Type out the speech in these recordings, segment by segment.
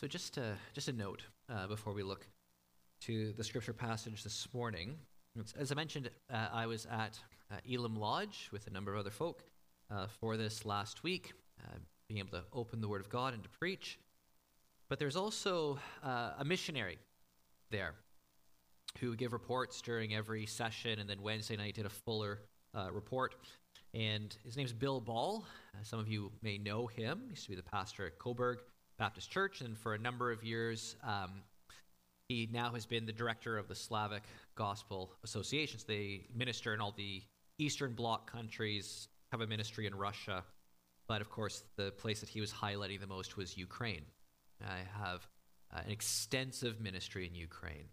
So just a note before we look to the scripture passage this morning. As I mentioned, I was at Elam Lodge with a number of other folk for this last week, being able to open the Word of God and to preach. But there's also a missionary there who give reports during every session, and then Wednesday night did a fuller report. And his name's Bill Ball. Some of you may know him. He used to be the pastor at Coburg Baptist Church, and for a number of years, he now has been the director of the Slavic Gospel Associations. They minister in all the Eastern Bloc countries, have a ministry in Russia, but of course, the place that he was highlighting the most was Ukraine. I have an extensive ministry in Ukraine.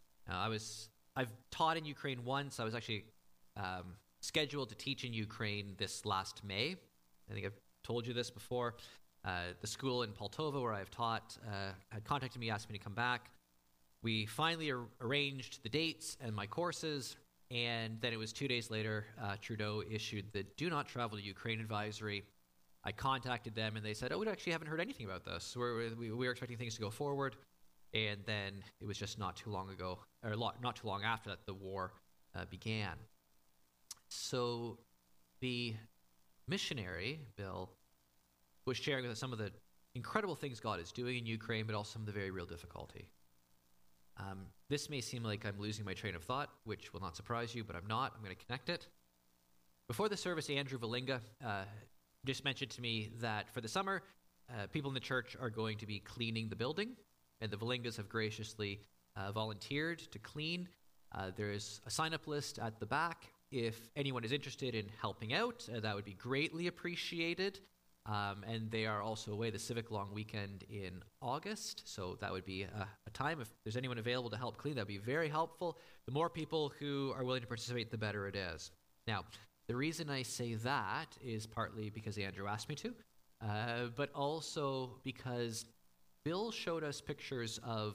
I've taught in Ukraine once. I was actually scheduled to teach in Ukraine this last May. I think I've told you this before. The school in Poltava where I've taught had contacted me, asked me to come back. We finally arranged the dates and my courses, and then it was 2 days later, Trudeau issued the Do Not Travel to Ukraine advisory. I contacted them, and they said, we actually haven't heard anything about this. We were expecting things to go forward, and then it was just not too long ago, or not too long after that, the war began. So the missionary, Bill, was sharing with us some of the incredible things God is doing in Ukraine, but also some of the very real difficulty. This may seem like I'm losing my train of thought, which will not surprise you, but I'm not. I'm going to connect it. Before the service, Andrew Valinga just mentioned to me that for the summer, people in the church are going to be cleaning the building, and the Valingas have graciously volunteered to clean. There is a sign-up list at the back. If anyone is interested in helping out, that would be greatly appreciated. And they are also away the Civic Long Weekend in August, so that would be a time. If there's anyone available to help clean, that would be very helpful. The more people who are willing to participate, the better it is. Now, the reason I say that is partly because Andrew asked me to, but also because Bill showed us pictures of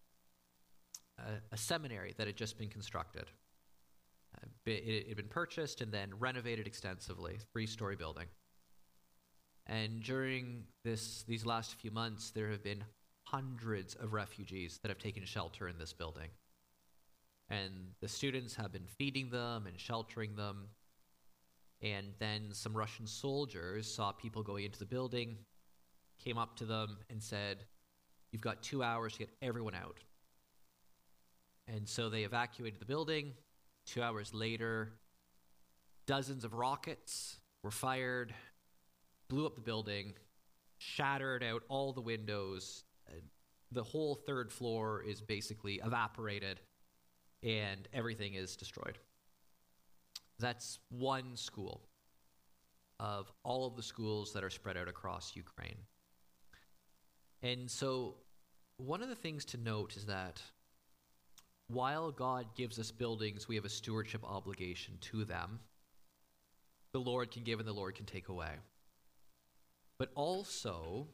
a seminary that had just been constructed. It had been purchased and then renovated extensively, 3-story building. And during these last few months, there have been hundreds of refugees that have taken shelter in this building. And the students have been feeding them and sheltering them. And then some Russian soldiers saw people going into the building, came up to them and said, "You've got 2 hours to get everyone out." And so they evacuated the building. 2 hours later, dozens of rockets were fired, blew up the building, shattered out all the windows. The whole third floor is basically evaporated, and everything is destroyed. That's one school of all of the schools that are spread out across Ukraine. And so one of the things to note is that while God gives us buildings, we have a stewardship obligation to them. The Lord can give and the Lord can take away. But also,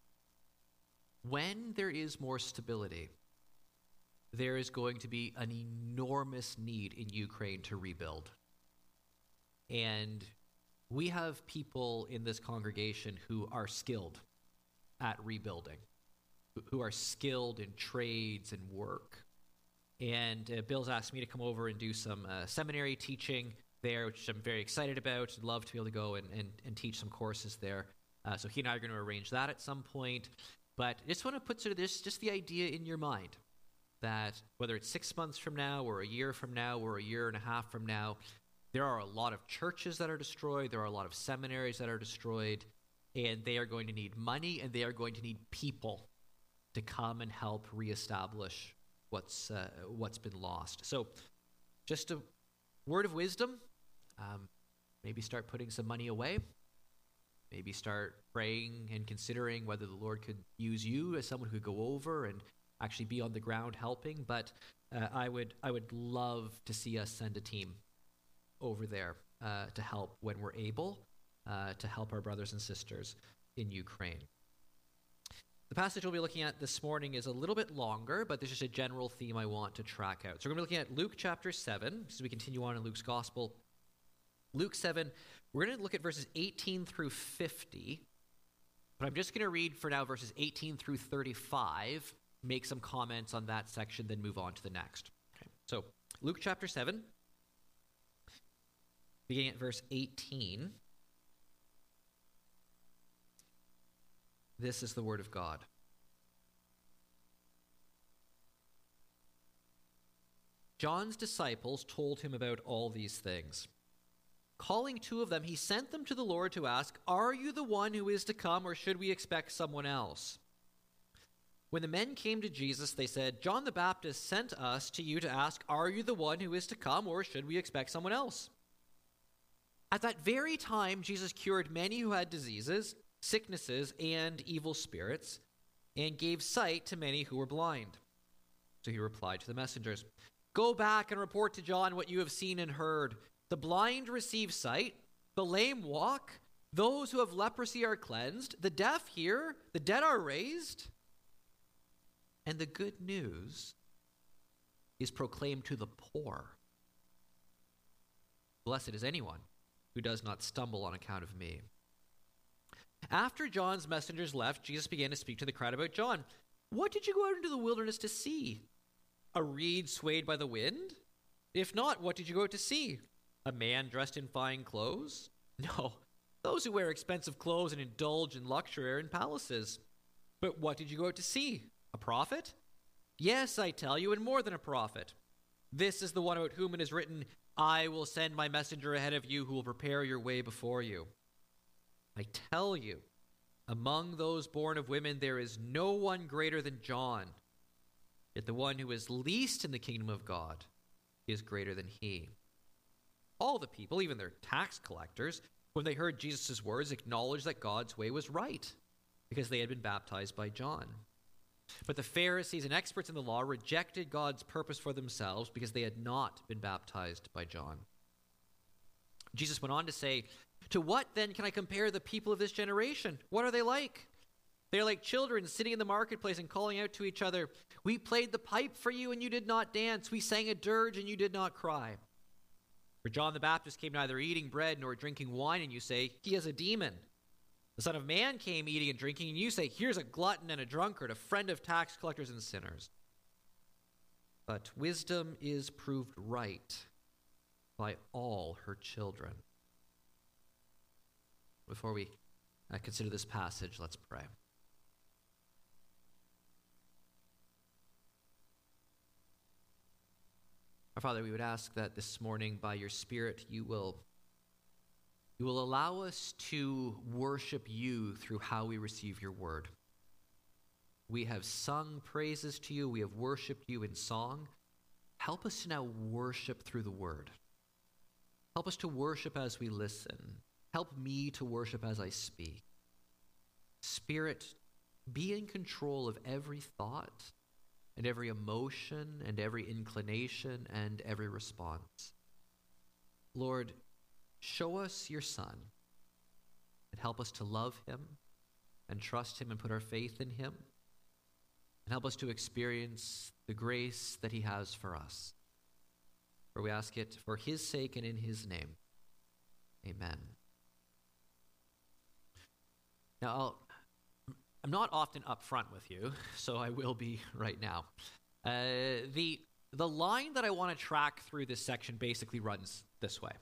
when there is more stability, there is going to be an enormous need in Ukraine to rebuild. And we have people in this congregation who are skilled at rebuilding, who are skilled in trades and work. And Bill's asked me to come over and do some seminary teaching there, which I'm very excited about. I'd love to be able to go and teach some courses there. So he and I are going to arrange that at some point. But I just want to put sort of this, just the idea in your mind that whether it's 6 months from now or a year from now or a year and a half from now, there are a lot of churches that are destroyed. There are a lot of seminaries that are destroyed. And they are going to need money, and they are going to need people to come and help reestablish what's been lost. So just a word of wisdom, maybe start putting some money away. Maybe start praying and considering whether the Lord could use you as someone who could go over and actually be on the ground helping. But I would love to see us send a team over there to help when we're able, to help our brothers and sisters in Ukraine. The passage we'll be looking at this morning is a little bit longer, but there's just a general theme I want to track out. So we're going to be looking at Luke chapter 7, as we continue on in Luke's Gospel. Luke 7, we're going to look at verses 18 through 50, But I'm just going to read for now verses 18 through 35, make some comments on that section, then move on to the next. Okay. So Luke chapter 7, beginning at verse 18. This is the word of God. John's disciples told him about all these things. Calling two of them, he sent them to the Lord to ask, "Are you the one who is to come, or should we expect someone else?" When the men came to Jesus, they said, "John the Baptist sent us to you to ask, 'Are you the one who is to come, or should we expect someone else?'" At that very time, Jesus cured many who had diseases, sicknesses, and evil spirits, and gave sight to many who were blind. So he replied to the messengers, "Go back and report to John what you have seen and heard. The blind receive sight, the lame walk, those who have leprosy are cleansed, the deaf hear, the dead are raised, and the good news is proclaimed to the poor. Blessed is anyone who does not stumble on account of me." After John's messengers left, Jesus began to speak to the crowd about John. "What did you go out into the wilderness to see? A reed swayed by the wind? If not, what did you go out to see? A man dressed in fine clothes? No, those who wear expensive clothes and indulge in luxury are in palaces. But what did you go out to see? A prophet? Yes, I tell you, and more than a prophet. This is the one about whom it is written, 'I will send my messenger ahead of you who will prepare your way before you.' I tell you, among those born of women there is no one greater than John. Yet the one who is least in the kingdom of God is greater than he." All the people, even their tax collectors, when they heard Jesus' words, acknowledged that God's way was right, because they had been baptized by John. But the Pharisees and experts in the law rejected God's purpose for themselves because they had not been baptized by John. Jesus went on to say, "To what then can I compare the people of this generation? What are they like? They are like children sitting in the marketplace and calling out to each other, 'We played the pipe for you and you did not dance. We sang a dirge and you did not cry.' For John the Baptist came neither eating bread nor drinking wine, and you say, 'He has a demon.' The Son of Man came eating and drinking, and you say, 'Here's a glutton and a drunkard, a friend of tax collectors and sinners.' But wisdom is proved right by all her children." Before we consider this passage, let's pray. Our Father, we would ask that this morning, by your Spirit, you will allow us to worship you through how we receive your word. We have sung praises to you. We have worshiped you in song. Help us to now worship through the word. Help us to worship as we listen. Help me to worship as I speak. Spirit, be in control of every thought and every emotion and every inclination and every response. Lord, show us your Son and help us to love him and trust him and put our faith in him, and help us to experience the grace that he has for us. For we ask it for his sake and in his name. Amen. Now, I'm not often upfront with you, so I will be right now. The line that I want to track through this section basically runs this way.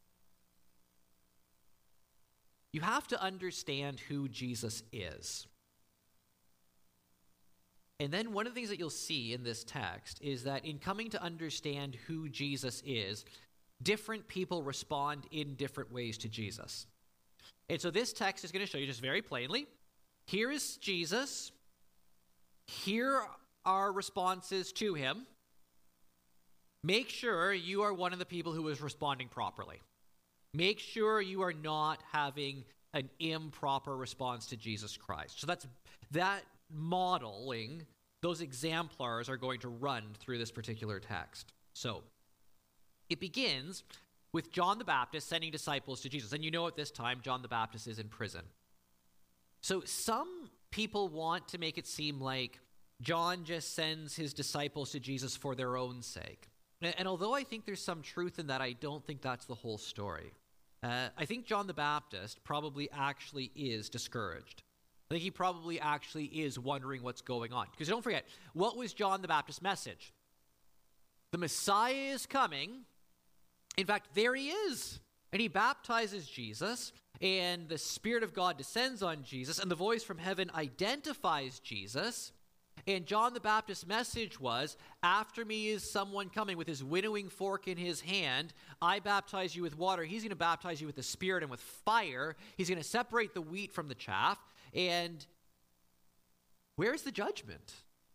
You have to understand who Jesus is. And then one of the things that you'll see in this text is that in coming to understand who Jesus is, different people respond in different ways to Jesus. And so this text is going to show you just very plainly, here is Jesus. Here are responses to him. Make sure you are one of the people who is responding properly. Make sure you are not having an improper response to Jesus Christ. So that modeling, those exemplars are going to run through this particular text. So it begins with John the Baptist sending disciples to Jesus. And you know at this time, John the Baptist is in prison. So some people want to make it seem like John just sends his disciples to Jesus for their own sake. And although I think there's some truth in that, I don't think that's the whole story. I think John the Baptist probably actually is discouraged. I think he probably actually is wondering what's going on. Because don't forget, what was John the Baptist's message? The Messiah is coming. In fact, there he is. And he baptizes Jesus, and the Spirit of God descends on Jesus, and the voice from heaven identifies Jesus. And John the Baptist's message was, after me is someone coming with his winnowing fork in his hand. I baptize you with water. He's going to baptize you with the Spirit and with fire. He's going to separate the wheat from the chaff. And where's the judgment?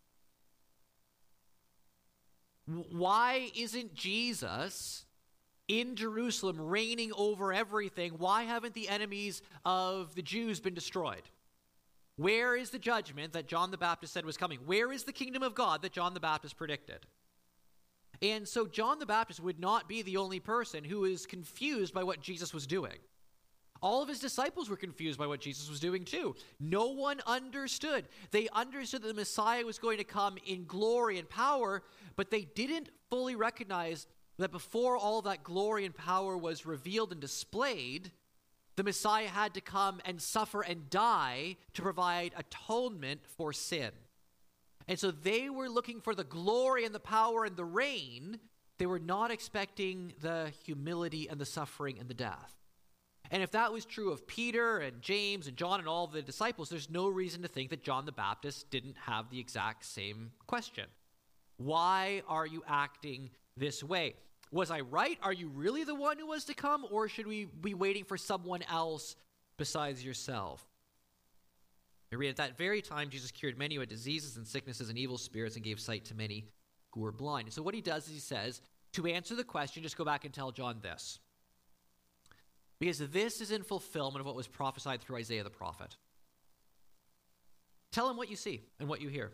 Why isn't Jesus in Jerusalem reigning over everything? Why haven't the enemies of the Jews been destroyed? Where is the judgment that John the Baptist said was coming? Where is the kingdom of God that John the Baptist predicted? And so John the Baptist would not be the only person who is confused by what Jesus was doing. All of his disciples were confused by what Jesus was doing too. No one understood. They understood that the Messiah was going to come in glory and power, but they didn't fully recognize that before all that glory and power was revealed and displayed, the Messiah had to come and suffer and die to provide atonement for sin. And so they were looking for the glory and the power and the reign. They were not expecting the humility and the suffering and the death. And if that was true of Peter and James and John and all of the disciples, there's no reason to think that John the Baptist didn't have the exact same question. Why are you acting this way? Was I right? Are you really the one who was to come? Or should we be waiting for someone else besides yourself? We read, at that very time, Jesus cured many who had diseases and sicknesses and evil spirits and gave sight to many who were blind. And so what he does is he says, to answer the question, just go back and tell John this. Because this is in fulfillment of what was prophesied through Isaiah the prophet. Tell him what you see and what you hear.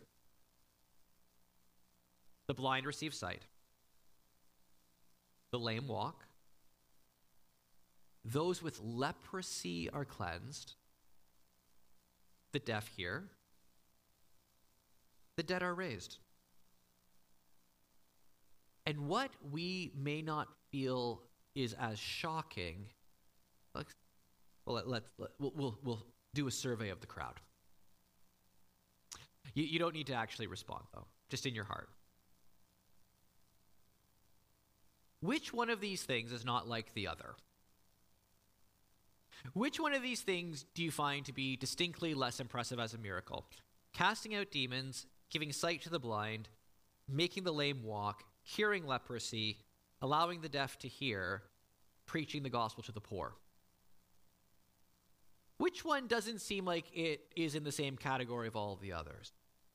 The blind receive sight. The lame walk. Those with leprosy are cleansed. The deaf hear. The dead are raised. And what we may not feel is as shocking, we'll do a survey of the crowd. You don't need to actually respond, though, just in your heart. Which one of these things is not like the other? Which one of these things do you find to be distinctly less impressive as a miracle? Casting out demons, giving sight to the blind, making the lame walk, curing leprosy, allowing the deaf to hear, preaching the gospel to the poor. Which one doesn't seem like it is in the same category of all of the others?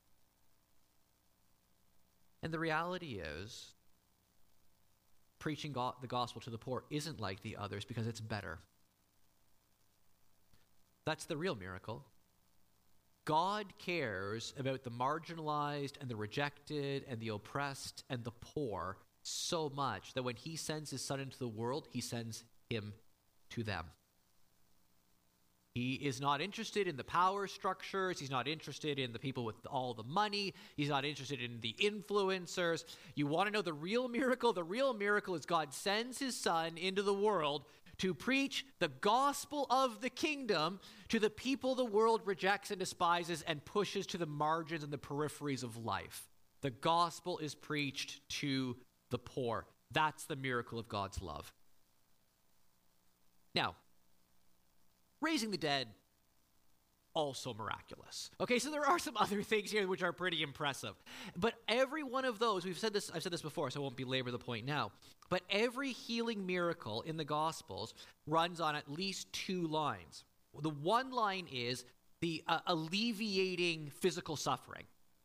And the reality is, preaching the gospel to the poor isn't like the others because it's better. That's the real miracle. God cares about the marginalized and the rejected and the oppressed and the poor so much that when he sends his son into the world, he sends him to them. He is not interested in the power structures. He's not interested in the people with all the money. He's not interested in the influencers. You want to know the real miracle? The real miracle is God sends his son into the world to preach the gospel of the kingdom to the people the world rejects and despises and pushes to the margins and the peripheries of life. The gospel is preached to the poor. That's the miracle of God's love. Now, raising the dead, also miraculous. Okay, so there are some other things here which are pretty impressive. But every one of those, I've said this before, so I won't belabor the point now, but every healing miracle in the Gospels runs on at least two lines. The one line is the alleviating physical suffering.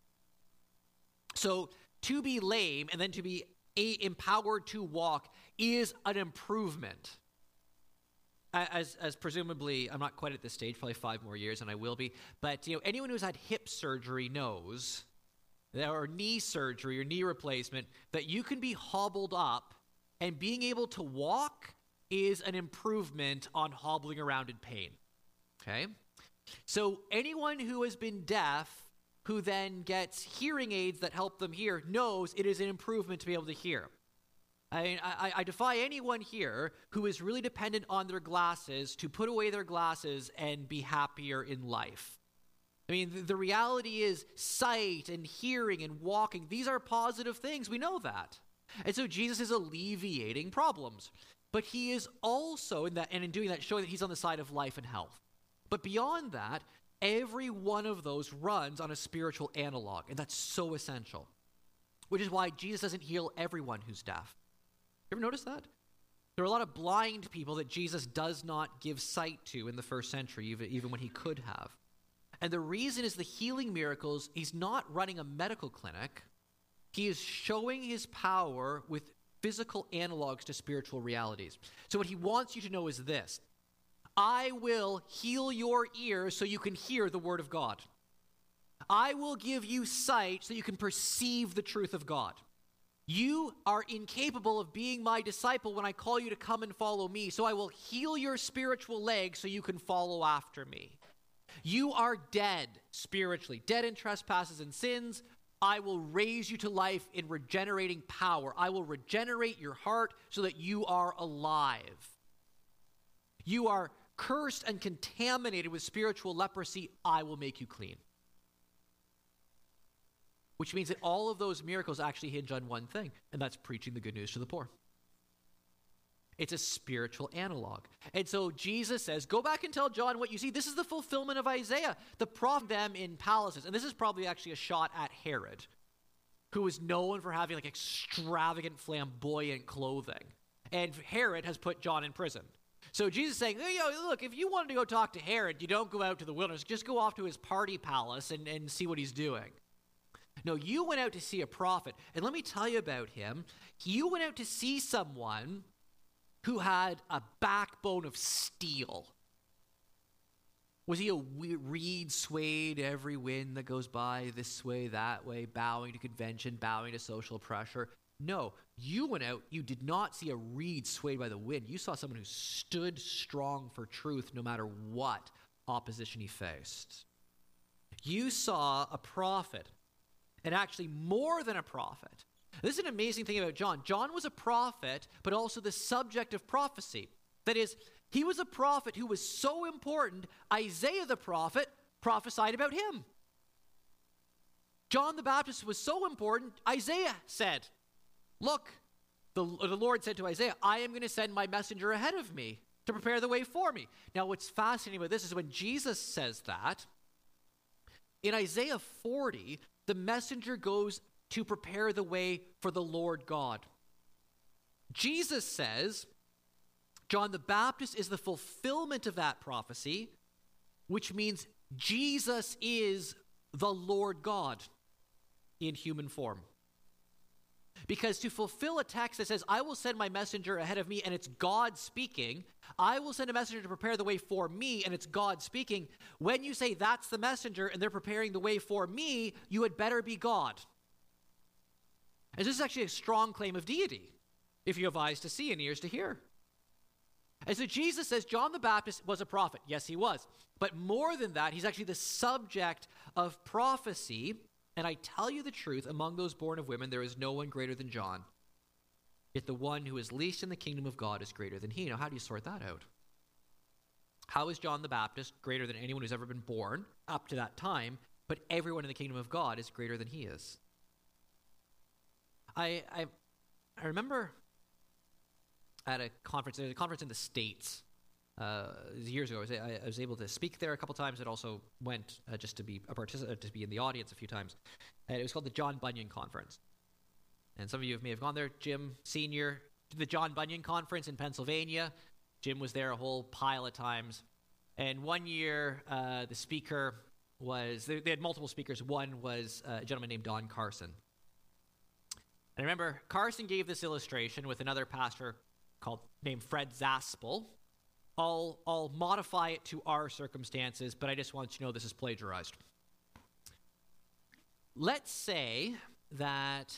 So to be lame and then to be empowered to walk is an improvement. As presumably, I'm not quite at this stage, probably 5 more years, and I will be. But anyone who's had hip surgery knows, or knee surgery or knee replacement, that you can be hobbled up, and being able to walk is an improvement on hobbling around in pain. Okay, so anyone who has been deaf, who then gets hearing aids that help them hear, knows it is an improvement to be able to hear. I defy anyone here who is really dependent on their glasses to put away their glasses and be happier in life. I mean, the reality is sight and hearing and walking. These are positive things. We know that. And so Jesus is alleviating problems. But he is also, in doing that, showing that he's on the side of life and health. But beyond that, every one of those runs on a spiritual analog. And that's so essential. Which is why Jesus doesn't heal everyone who's deaf. You ever notice that? There are a lot of blind people that Jesus does not give sight to in the first century, even when he could have. And the reason is the healing miracles, he's not running a medical clinic. He is showing his power with physical analogs to spiritual realities. So what he wants you to know is this: I will heal your ears so you can hear the word of God. I will give you sight so you can perceive the truth of God. You are incapable of being my disciple when I call you to come and follow me, so I will heal your spiritual legs so you can follow after me. You are dead spiritually, dead in trespasses and sins. I will raise you to life in regenerating power. I will regenerate your heart so that you are alive. You are cursed and contaminated with spiritual leprosy. I will make you clean. Which means that all of those miracles actually hinge on one thing, and that's preaching the good news to the poor. It's a spiritual analog. And so Jesus says, go back and tell John what you see. This is the fulfillment of Isaiah. The prophet them in palaces. And this is probably actually a shot at Herod, who was known for having like extravagant, flamboyant clothing. And Herod has put John in prison. So Jesus is saying, look, if you wanted to go talk to Herod, you don't go out to the wilderness. Just go off to his party palace and see what he's doing. No, you went out to see a prophet. And let me tell you about him. You went out to see someone who had a backbone of steel. Was he a reed swayed every wind that goes by, this way, that way, bowing to convention, bowing to social pressure? No, you went out, you did not see a reed swayed by the wind. You saw someone who stood strong for truth no matter what opposition he faced. You saw a prophet, and actually more than a prophet. This is an amazing thing about John. John was a prophet, but also the subject of prophecy. That is, he was a prophet who was so important, Isaiah the prophet prophesied about him. John the Baptist was so important, Isaiah said, look, the Lord said to Isaiah, I am going to send my messenger ahead of me to prepare the way for me. Now, what's fascinating about this is when Jesus says that, in Isaiah 40, the messenger goes to prepare the way for the Lord God. Jesus says John the Baptist is the fulfillment of that prophecy, which means Jesus is the Lord God in human form. Because to fulfill a text that says, I will send my messenger ahead of me, and it's God speaking, I will send a messenger to prepare the way for me, and it's God speaking. When you say that's the messenger and they're preparing the way for me, you had better be God. And this is actually a strong claim of deity, if you have eyes to see and ears to hear. And so Jesus says John the Baptist was a prophet. Yes, he was. But more than that, he's actually the subject of prophecy. And I tell you the truth, among those born of women, there is no one greater than John. Yet the one who is least in the kingdom of God is greater than he. Now, how do you sort that out? How is John the Baptist greater than anyone who's ever been born up to that time, but everyone in the kingdom of God is greater than he is? I remember at a conference, there was a conference in the States years ago. I was able to speak there a couple times. It also went just to be a participant, to be in the audience a few times. And it was called the John Bunyan Conference. And some of you may have gone there. Jim Sr., the John Bunyan Conference in Pennsylvania. Jim was there a whole pile of times. And one year, the speaker was, they had multiple speakers. One was a gentleman named Don Carson. And I remember Carson gave this illustration with another pastor named Fred Zaspel. I'll modify it to our circumstances, but I just want you to know this is plagiarized. Let's say that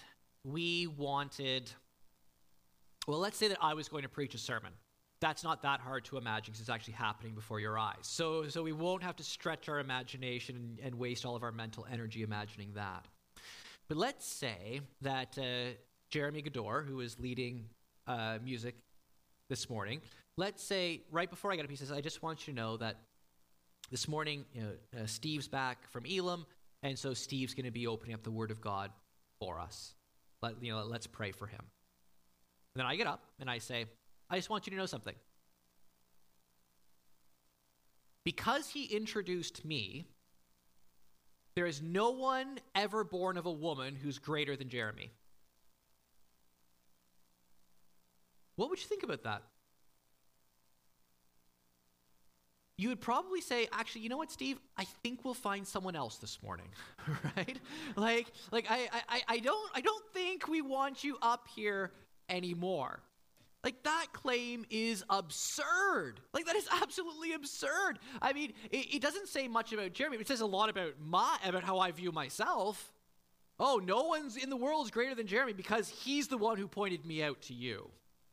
let's say that I was going to preach a sermon. That's not that hard to imagine because it's actually happening before your eyes. So we won't have to stretch our imagination and waste all of our mental energy imagining that. But let's say that Jeremy Gador, who is leading music this morning, let's say right before I got up, he says, I just want you to know that This morning, Steve's back from Elam, and so Steve's going to be opening up the Word of God for us. Let's pray for him. And then I get up and I say, I just want you to know something. Because he introduced me, there is no one ever born of a woman who's greater than Jeremy. What would you think about that? You would probably say, actually, you know what, Steve? I think we'll find someone else this morning, right? I don't think we want you up here anymore. That claim is absurd. That is absolutely absurd. I mean, it doesn't say much about Jeremy. It says a lot about how I view myself. Oh, no one's in the world is greater than Jeremy because he's the one who pointed me out to you.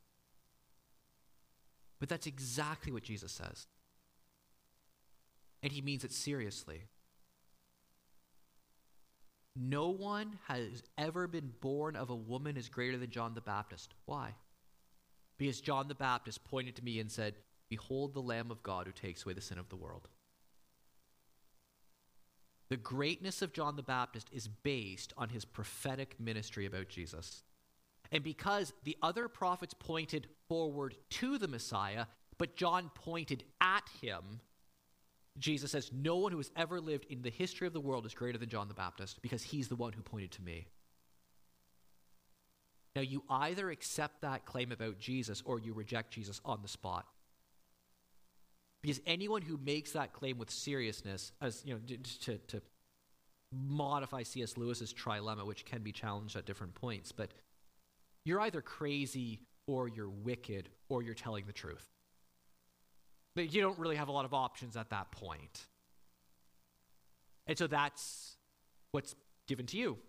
But that's exactly what Jesus says. And he means it seriously. No one has ever been born of a woman is greater than John the Baptist. Why? Because John the Baptist pointed to me and said, "Behold the Lamb of God who takes away the sin of the world." The greatness of John the Baptist is based on his prophetic ministry about Jesus. And because the other prophets pointed forward to the Messiah, but John pointed at him, Jesus says, no one who has ever lived in the history of the world is greater than John the Baptist because he's the one who pointed to me. Now, you either accept that claim about Jesus or you reject Jesus on the spot. Because anyone who makes that claim with seriousness, as to modify C.S. Lewis's trilemma, which can be challenged at different points, but you're either crazy or you're wicked or you're telling the truth. But you don't really have a lot of options at that point. And so that's what's given to you.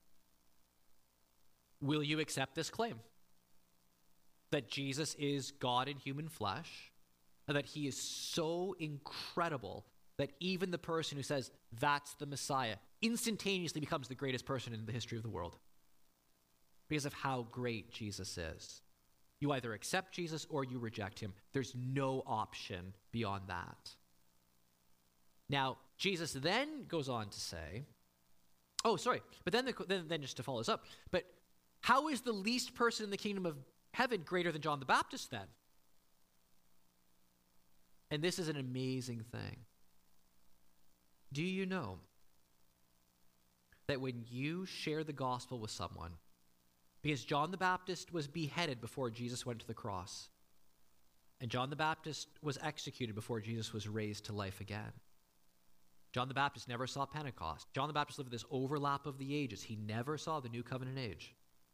Will you accept this claim? That Jesus is God in human flesh, and that he is so incredible that even the person who says that's the Messiah instantaneously becomes the greatest person in the history of the world because of how great Jesus is. You either accept Jesus or you reject him. There's no option beyond that. Now, Jesus then goes on to say, but then just to follow this up, but how is the least person in the kingdom of heaven greater than John the Baptist then? And this is an amazing thing. Do you know that when you share the gospel with someone, because John the Baptist was beheaded before Jesus went to the cross, and John the Baptist was executed before Jesus was raised to life again. John the Baptist never saw Pentecost. John the Baptist lived in this overlap of the ages. He never saw the new covenant age.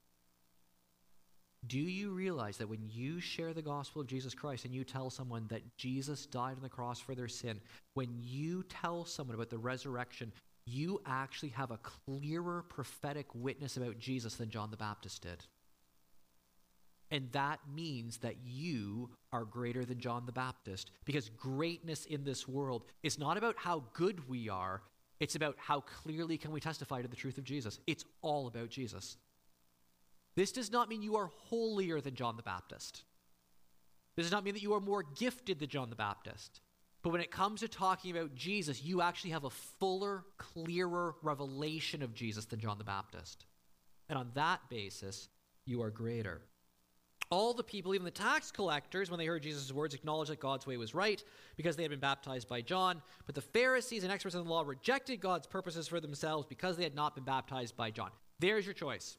Do you realize that when you share the gospel of Jesus Christ and you tell someone that Jesus died on the cross for their sin, when you tell someone about the resurrection, you actually have a clearer prophetic witness about Jesus than John the Baptist did? And that means that you are greater than John the Baptist, because greatness in this world is not about how good we are. It's about how clearly can we testify to the truth of Jesus. It's all about Jesus. This does not mean you are holier than John the Baptist. This does not mean that you are more gifted than John the Baptist. But when it comes to talking about Jesus, you actually have a fuller, clearer revelation of Jesus than John the Baptist. And on that basis, you are greater. All the people, even the tax collectors, when they heard Jesus' words, acknowledged that God's way was right because they had been baptized by John. But the Pharisees and experts in the law rejected God's purposes for themselves because they had not been baptized by John. There's your choice.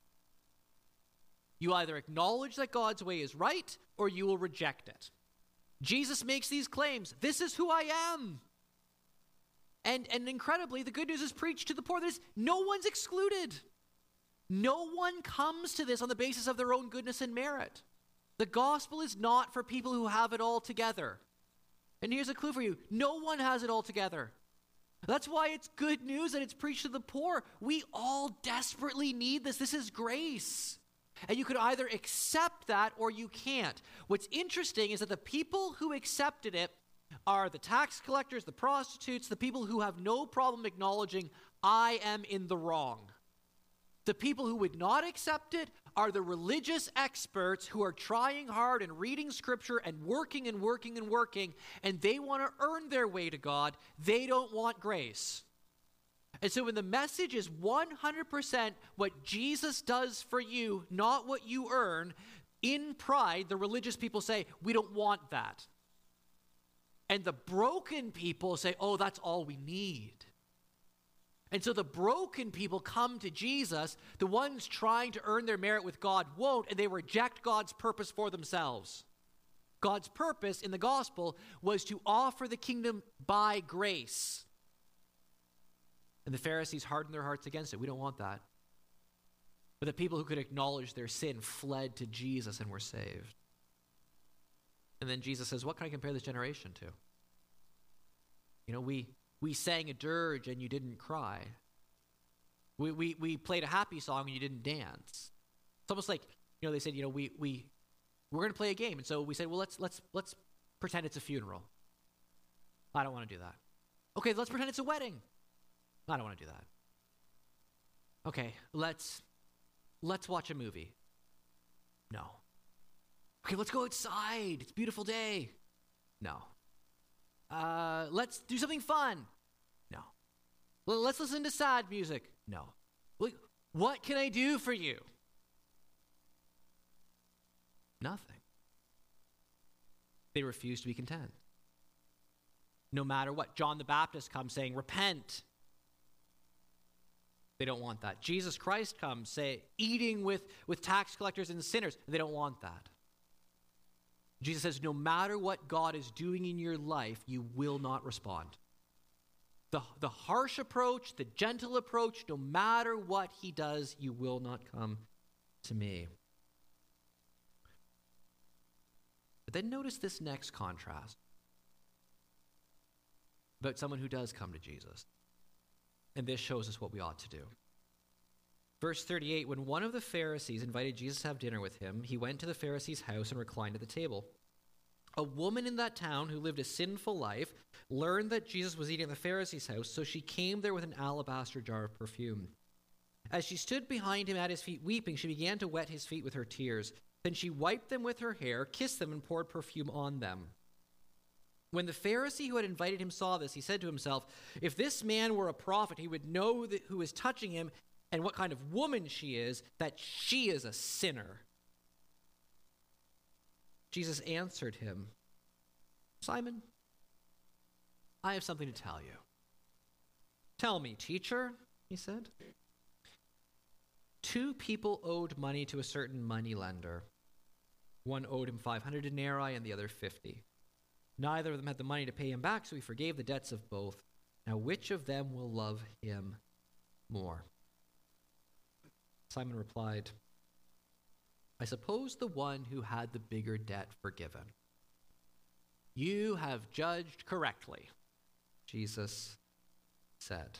You either acknowledge that God's way is right or you will reject it. Jesus makes these claims. This is who I am. And incredibly, the good news is preached to the poor. No one's excluded. No one comes to this on the basis of their own goodness and merit. The gospel is not for people who have it all together. And here's a clue for you. No one has it all together. That's why it's good news and it's preached to the poor. We all desperately need this. This is grace. And you could either accept that or you can't. What's interesting is that the people who accepted it are the tax collectors, the prostitutes, the people who have no problem acknowledging, I am in the wrong. The people who would not accept it are the religious experts who are trying hard and reading scripture and working and working and working, and they want to earn their way to God. They don't want grace. And so when the message is 100% what Jesus does for you, not what you earn, in pride, the religious people say, we don't want that. And the broken people say, oh, that's all we need. And so the broken people come to Jesus. The ones trying to earn their merit with God won't, and they reject God's purpose for themselves. God's purpose in the gospel was to offer the kingdom by grace. And the Pharisees hardened their hearts against it. We don't want that. But the people who could acknowledge their sin fled to Jesus and were saved. And then Jesus says, what can I compare this generation to? You know, we sang a dirge and you didn't cry. We played a happy song and you didn't dance. It's almost like, you know, they said, you know, we're going to play a game. And so we said, well, let's pretend it's a funeral. I don't want to do that. Okay, let's pretend it's a wedding. I don't want to do that. Okay, let's watch a movie. No. Okay, let's go outside. It's a beautiful day. No. Let's do something fun. No. Let's listen to sad music. No. What can I do for you? Nothing. They refuse to be content. No matter what. John the Baptist comes saying, repent. They don't want that. Jesus Christ comes, eating with tax collectors and sinners. They don't want that. Jesus says, no matter what God is doing in your life, you will not respond. The harsh approach, the gentle approach, no matter what he does, you will not come to me. But then notice this next contrast about someone who does come to Jesus. And this shows us what we ought to do. Verse 38, when one of the Pharisees invited Jesus to have dinner with him, he went to the Pharisee's house and reclined at the table. A woman in that town who lived a sinful life learned that Jesus was eating at the Pharisee's house, so she came there with an alabaster jar of perfume. As she stood behind him at his feet weeping, she began to wet his feet with her tears. Then she wiped them with her hair, kissed them, and poured perfume on them. When the Pharisee who had invited him saw this, he said to himself, if this man were a prophet, he would know who is touching him and what kind of woman she is, that she is a sinner. Jesus answered him, Simon, I have something to tell you. Tell me, teacher, he said. 2 people owed money to a certain moneylender. One owed him 500 denarii and the other 50. Neither of them had the money to pay him back, so he forgave the debts of both. Now, which of them will love him more? Simon replied, I suppose the one who had the bigger debt forgiven. You have judged correctly, Jesus said.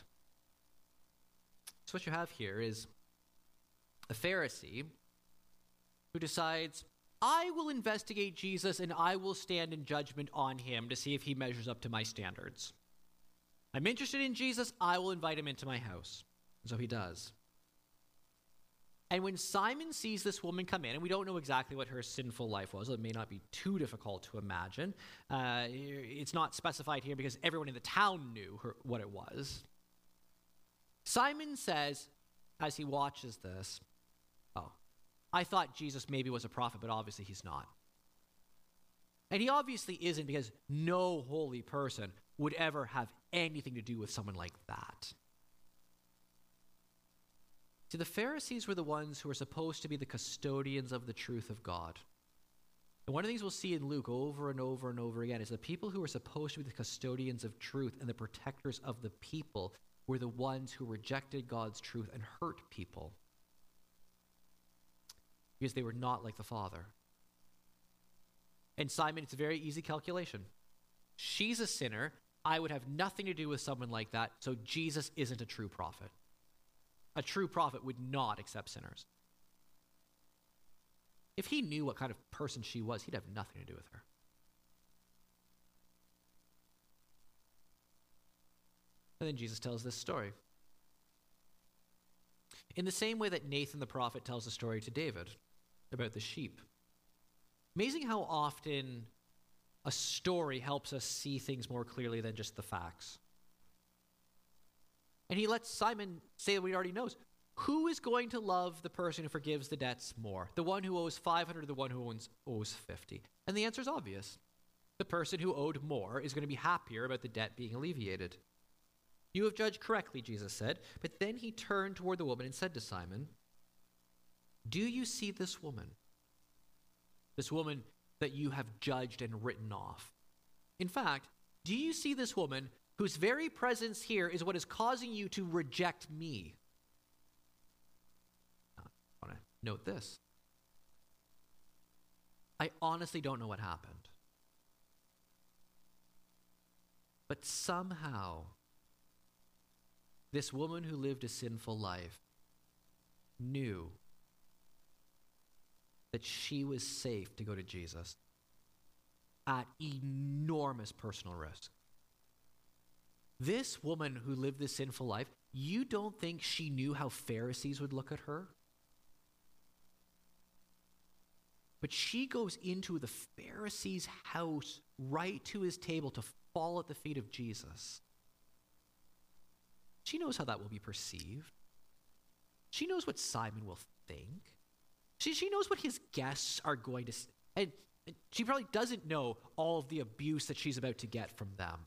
So what you have here is a Pharisee who decides, I will investigate Jesus and I will stand in judgment on him to see if he measures up to my standards. I'm interested in Jesus, I will invite him into my house. And so he does. And when Simon sees this woman come in, and we don't know exactly what her sinful life was, it may not be too difficult to imagine. It's not specified here because everyone in the town knew what it was. Simon says, as he watches this, oh, I thought Jesus maybe was a prophet, but obviously he's not. And he obviously isn't, because no holy person would ever have anything to do with someone like that. See, the Pharisees were the ones who were supposed to be the custodians of the truth of God. And one of the things we'll see in Luke over and over and over again is the people who were supposed to be the custodians of truth and the protectors of the people were the ones who rejected God's truth and hurt people, because they were not like the Father. And Simon, it's a very easy calculation. She's a sinner. I would have nothing to do with someone like that, so Jesus isn't a true prophet. A true prophet would not accept sinners. If he knew what kind of person she was, he'd have nothing to do with her. And then Jesus tells this story. in the same way that Nathan the prophet tells a story to David about the sheep. Amazing how often a story helps us see things more clearly than just the facts. And he lets Simon say what he already knows. Who is going to love the person who forgives the debts more? The one who owes 500 or the one who owes 50? And the answer is obvious. The person who owed more is going to be happier about the debt being alleviated. You have judged correctly, Jesus said. But then he turned toward the woman and said to Simon, do you see this woman? This woman that you have judged and written off. In fact, do you see this woman whose very presence here is what is causing you to reject me? I want to note this. I honestly don't know what happened. But somehow, this woman who lived a sinful life knew that she was safe to go to Jesus at enormous personal risk. This woman who lived this sinful life, you don't think she knew how Pharisees would look at her? But she goes into the Pharisee's house, right to his table, to fall at the feet of Jesus. She knows how that will be perceived. She knows what Simon will think. She knows what his guests are going to say. And she probably doesn't know all of the abuse that she's about to get from them.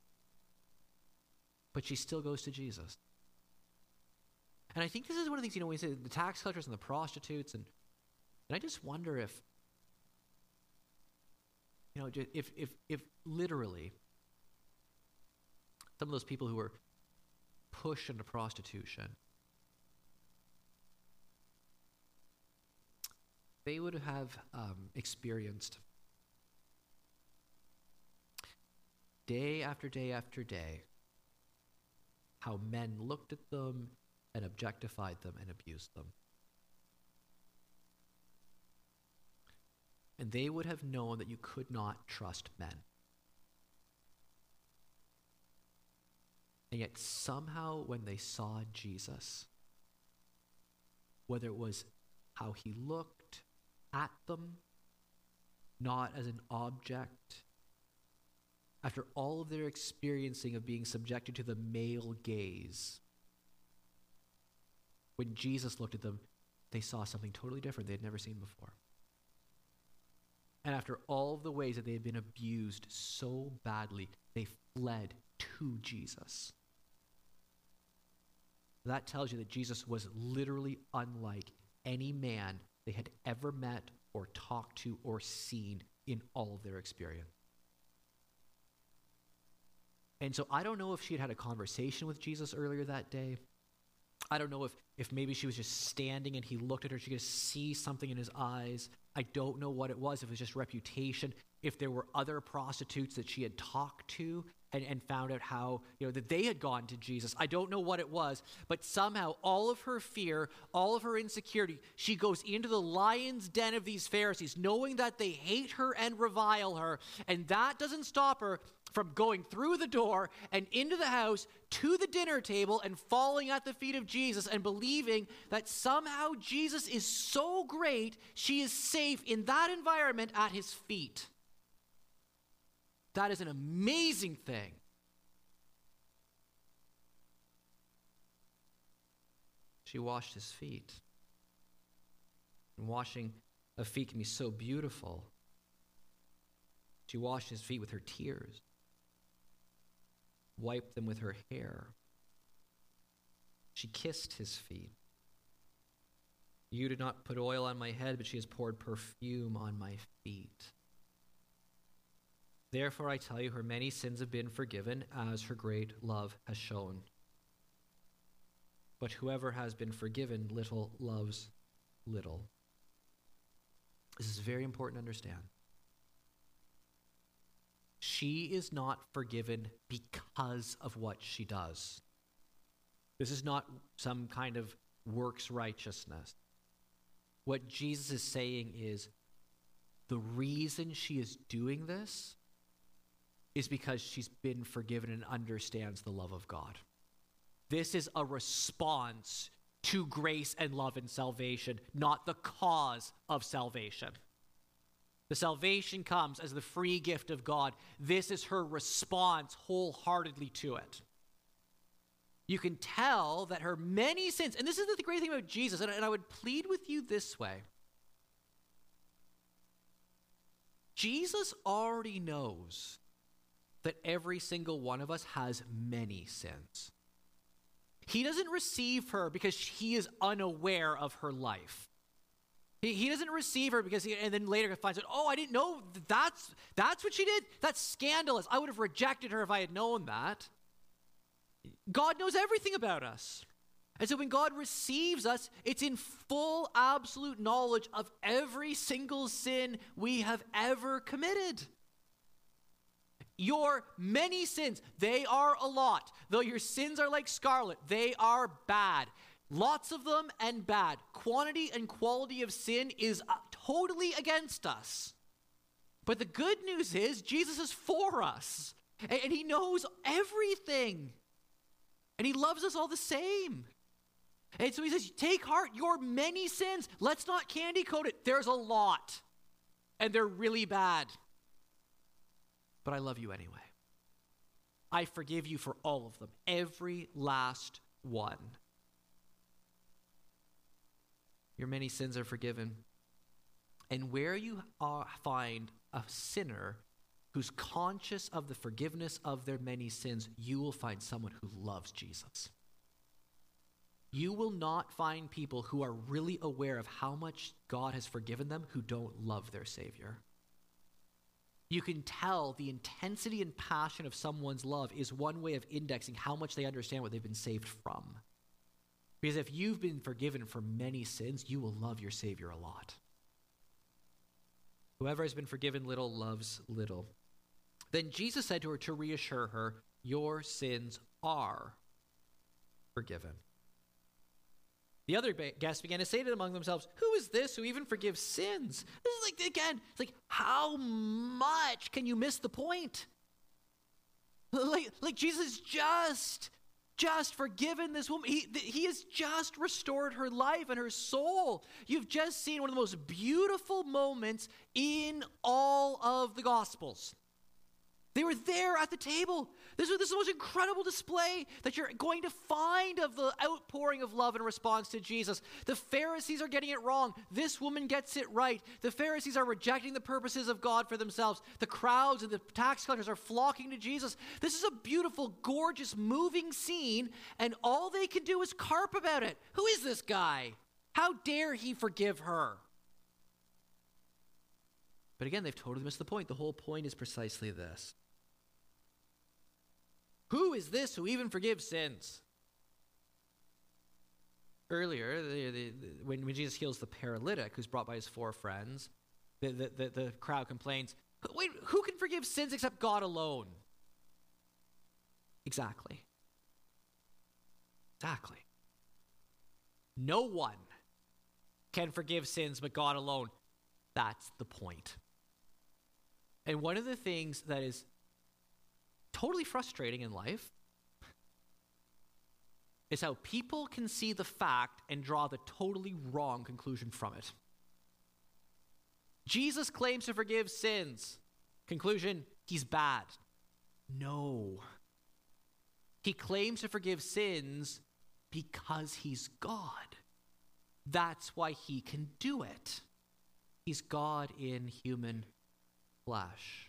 But she still goes to Jesus. And I think this is one of the things, when we say the tax collectors and the prostitutes, and I just wonder if literally some of those people who were pushed into prostitution, they would have experienced day after day after day how men looked at them and objectified them and abused them. And they would have known that you could not trust men. And yet somehow when they saw Jesus, whether it was how he looked at them, not as an object, after all of their experiencing of being subjected to the male gaze, when Jesus looked at them, they saw something totally different they had never seen before. And after all of the ways that they had been abused so badly, they fled to Jesus. That tells you that Jesus was literally unlike any man they had ever met or talked to or seen in all of their experience. And so I don't know if she had had a conversation with Jesus earlier that day. I don't know if maybe she was just standing and he looked at her, she could see something in his eyes. I don't know what it was, if it was just reputation, if there were other prostitutes that she had talked to and found out how, that they had gone to Jesus. I don't know what it was, but somehow all of her fear, all of her insecurity, she goes into the lion's den of these Pharisees, knowing that they hate her and revile her, and that doesn't stop her from going through the door and into the house to the dinner table and falling at the feet of Jesus and believing that somehow Jesus is so great, she is safe in that environment at his feet. That is an amazing thing. She washed his feet. And washing of feet can be so beautiful. She washed his feet with her tears, wiped them with her hair. She kissed his feet. You did not put oil on my head, but she has poured perfume on my feet. Therefore, I tell you, her many sins have been forgiven, as her great love has shown. But whoever has been forgiven little loves little. This is very important to understand. She is not forgiven because of what she does. This is not some kind of works righteousness. What Jesus is saying is, the reason she is doing this is because she's been forgiven and understands the love of God. This is a response to grace and love and salvation, not the cause of salvation. The salvation comes as the free gift of God. This is her response wholeheartedly to it. You can tell that her many sins, and this is the great thing about Jesus, and I would plead with you this way. Jesus already knows that every single one of us has many sins. He doesn't receive her because he is unaware of her life. He doesn't receive her because and then later finds out, oh, I didn't know that's what she did? That's scandalous. I would have rejected her if I had known that. God knows everything about us. And so when God receives us, it's in full, absolute knowledge of every single sin we have ever committed. Your many sins, they are a lot. Though your sins are like scarlet, they are bad. Lots of them and bad. Quantity and quality of sin is totally against us. But the good news is Jesus is for us. And he knows everything. And he loves us all the same. And so he says, take heart, your many sins. Let's not candy coat it. There's a lot. And they're really bad. But I love you anyway. I forgive you for all of them. Every last one. Your many sins are forgiven. And where you find a sinner who's conscious of the forgiveness of their many sins, you will find someone who loves Jesus. You will not find people who are really aware of how much God has forgiven them who don't love their Savior. You can tell the intensity and passion of someone's love is one way of indexing how much they understand what they've been saved from. Because if you've been forgiven for many sins, you will love your Savior a lot. Whoever has been forgiven little loves little. Then Jesus said to her to reassure her, your sins are forgiven. The other guests began to say to among themselves, who is this who even forgives sins? This is like, again, it's like, how much can you miss the point? Like Jesus just forgiven this woman. He has just restored her life and her soul. You've just seen one of the most beautiful moments in all of the Gospels. They were there at the table. This is the most incredible display that you're going to find of the outpouring of love in response to Jesus. The Pharisees are getting it wrong. This woman gets it right. The Pharisees are rejecting the purposes of God for themselves. The crowds and the tax collectors are flocking to Jesus. This is a beautiful, gorgeous, moving scene, and all they can do is carp about it. Who is this guy? How dare he forgive her? But again, they've totally missed the point. The whole point is precisely this. Who is this who even forgives sins? Earlier, when Jesus heals the paralytic who's brought by his 4 friends, the crowd complains, wait, who can forgive sins except God alone? Exactly. No one can forgive sins but God alone. That's the point. And one of the things that is totally frustrating in life is how people can see the fact and draw the totally wrong conclusion from it. Jesus claims to forgive sins. Conclusion, he's bad. No. He claims to forgive sins because he's God. That's why he can do it. He's God in human flesh.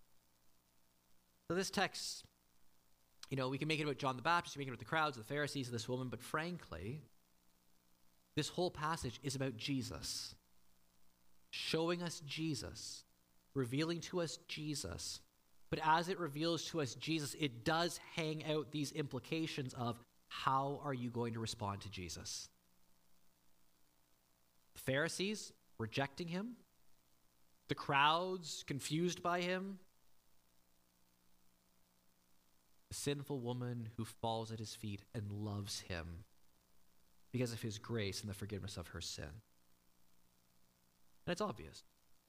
So this text, we can make it about John the Baptist, we can make it about the crowds, the Pharisees, this woman, but frankly, this whole passage is about Jesus, showing us Jesus, revealing to us Jesus. But as it reveals to us Jesus, it does hang out these implications of how are you going to respond to Jesus? The Pharisees rejecting him, the crowds confused by him, a sinful woman who falls at his feet and loves him because of his grace and the forgiveness of her sin. And it's obvious.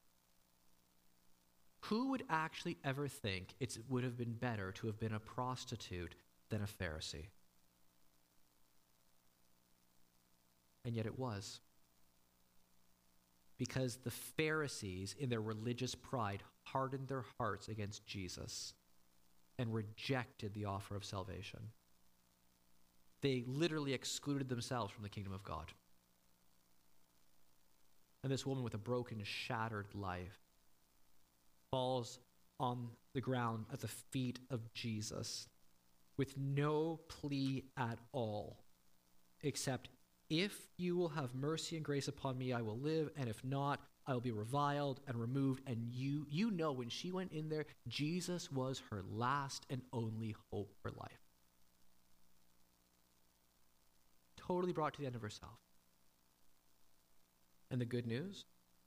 Who would actually ever think it would have been better to have been a prostitute than a Pharisee? And yet it was. Because the Pharisees, in their religious pride, hardened their hearts against Jesus and rejected the offer of salvation. They literally excluded themselves from the kingdom of God. And this woman with a broken, shattered life falls on the ground at the feet of Jesus with no plea at all, except, if you will have mercy and grace upon me, I will live, and if not, I will be reviled and removed. And you know, when she went in there, Jesus was her last and only hope for life. Totally brought to the end of herself. And the good news?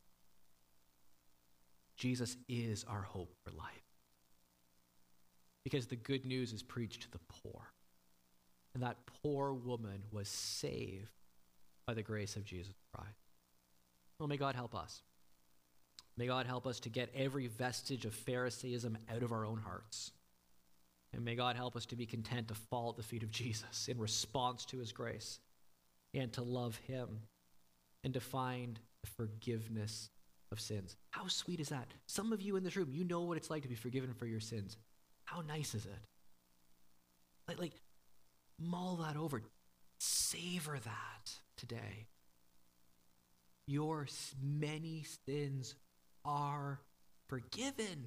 Jesus is our hope for life. Because the good news is preached to the poor. And that poor woman was saved by the grace of Jesus Christ. Well, may God help us. May God help us to get every vestige of Pharisaism out of our own hearts. And may God help us to be content to fall at the feet of Jesus in response to his grace, and to love him, and to find the forgiveness of sins. How sweet is that? Some of you in this room, you know what it's like to be forgiven for your sins. How nice is it? Like mull that over. Savor that today. Your many sins are forgiven.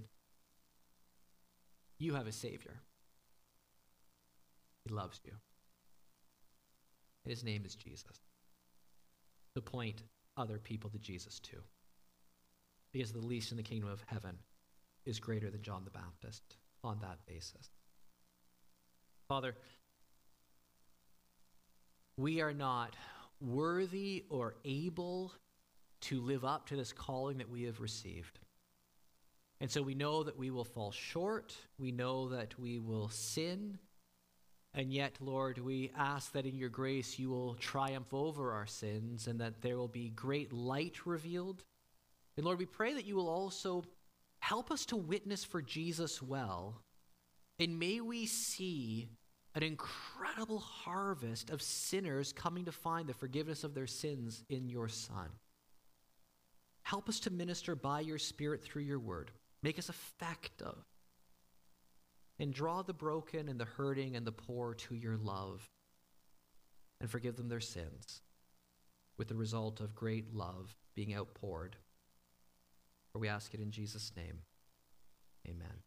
You have a Savior. He loves you. And his name is Jesus. To point other people to Jesus too. Because the least in the kingdom of heaven is greater than John the Baptist on that basis. Father, we are not worthy or able to live up to this calling that we have received. And so we know that we will fall short. We know that we will sin. And yet, Lord, we ask that in your grace you will triumph over our sins and that there will be great light revealed. And Lord, we pray that you will also help us to witness for Jesus well. And may we see an incredible harvest of sinners coming to find the forgiveness of their sins in your Son. Help us to minister by your Spirit through your word. Make us effective. And draw the broken and the hurting and the poor to your love. And forgive them their sins, with the result of great love being outpoured. For we ask it in Jesus' name. Amen.